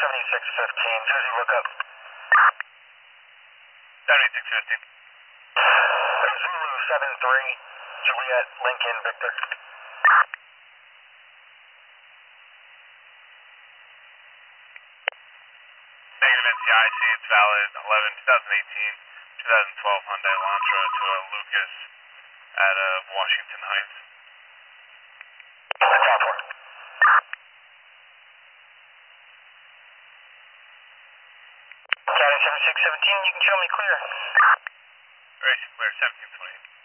7615, Jersey, look up. 7615. Zulu 73, Juliet, Lincoln, Victor. Negative NCIC, it's valid 2012 Hyundai Elantra to a Lucas at Washington Heights. That's out for. County 7617, you can show me clear. Racing clear, 1728.